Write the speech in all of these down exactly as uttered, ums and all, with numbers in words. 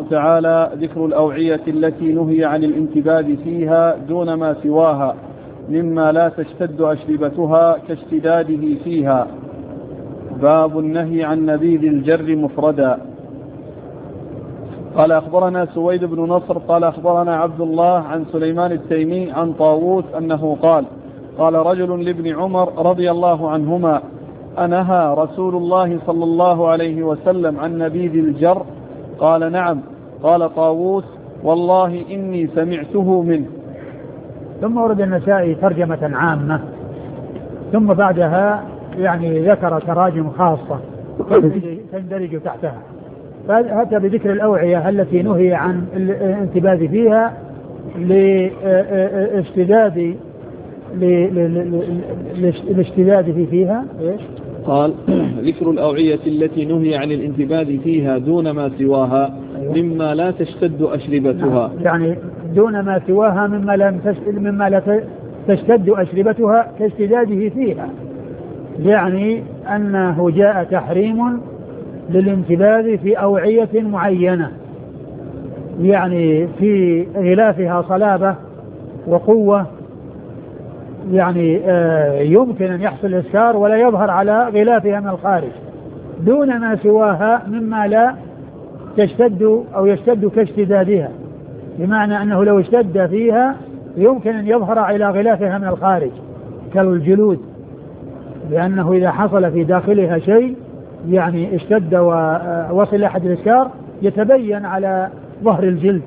تعالى: ذكر الأوعية التي نهي عن الانتباذ فيها دون ما سواها مما لا تشتد أشربتها كاشتداده فيها. باب النهي عن نبيذ الجر مفردا. قال أخبرنا سويد بن نصر قال أخبرنا عبد الله عن سليمان التيمي عن طاووس أنه قال: قال رجل لابن عمر رضي الله عنهما: أنهى رسول الله صلى الله عليه وسلم عن نبيذ الجر؟ قال: نعم. قال طاووس: والله إني سمعته منه. ثم ورد النسائي ترجمة عامة، ثم بعدها يعني ذكر تراجم خاصة تندرج تحتها، فأتى بذكر الأوعية التي نهي عن الانتباذ فيها لاشتداد الاشتداد في فيها إيش؟ قال: ذكر الأوعية التي نهي عن الانتباذ فيها دون ما سواها مما لا تشتد أشربتها. يعني دون ما سواها مما لا مما لا تشتد أشربتها كاشتداده فيها، يعني أنه جاء تحريم للانتباذ في أوعية معينة، يعني في غلافها صلابة وقوة، يعني آه يمكن أن يحصل إسكار ولا يظهر على غلافها من الخارج، دون ما سواها مما لا تشتد أو يشتد كاشتدادها، بمعنى أنه لو اشتد فيها يمكن أن يظهر إلى غلافها من الخارج كالجلود، لأنه إذا حصل في داخلها شيء يعني اشتد ووصل أحد الإسكار يتبين على ظهر الجلد.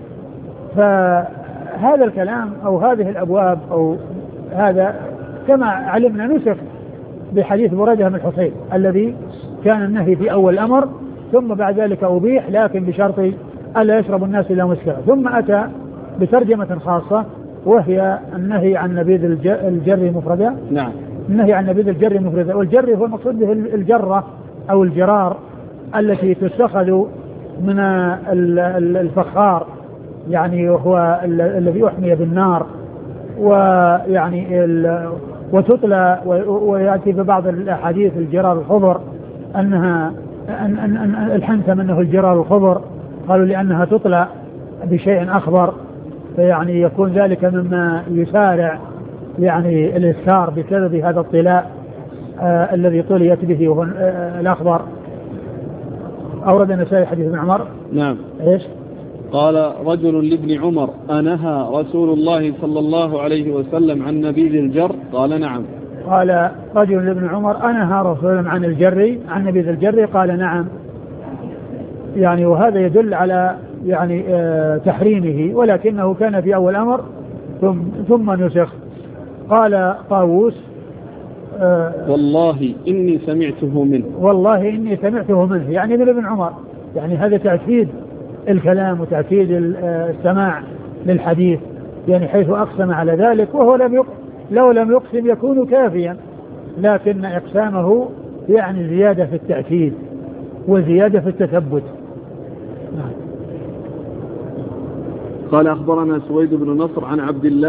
فهذا الكلام أو هذه الأبواب أو هذا كما علمنا نسخ بحديث بريدة بن الحصيب الذي كان النهي في أول الأمر، ثم بعد ذلك أبيح لكن بشرط ألا يشرب الناس إلا مسكرا، ثم أتى بترجمة خاصة وهي النهي عن نبيذ الجر مفردا. نعم. النهي عن نبيذ الجر مفردا، والجر هو المقصود به الجرة أو الجرار التي تتخذ من الفخار، يعني وهو الذي أحمي بالنار، ويعني وتطلى، ويأتي في بعض الأحاديث الجرار الخضر أنها أن أن أن الحنثم أنه الجرار الخضر، قالوا لأنها تطلى بشيء أخضر، فيعني يكون ذلك مما يسارع يعني الإسكار بسبب هذا الطلاء آه الذي طليت به وهو آه الأخضر. أورد النسائي حديث ابن عمر. نعم. إيش؟ قال رجل لابن عمر: أنهى رسول الله صلى الله عليه وسلم عن نبيذ الجر؟ قال: نعم. قال رجل لابن عمر: أنهى رسول الله عن الجر عن نبيذ الجر؟ قال: نعم. يعني وهذا يدل على يعني آه تحريمه، ولكنه كان في أول أمر ثم, ثم نسخ. قال طاووس: آه والله إني سمعته منه. والله إني سمعته منه، يعني من ابن عمر، يعني هذا تأكيد الكلام وتأكيد السماع للحديث، يعني حيث أقسم على ذلك، وهو لم يقسم، لو لم يقسم يكون كافيا، لكن إقسامه يعني زيادة في التأكيد وزيادة في التثبت. قال أخبرنا سويد بن نصر عن عبد الله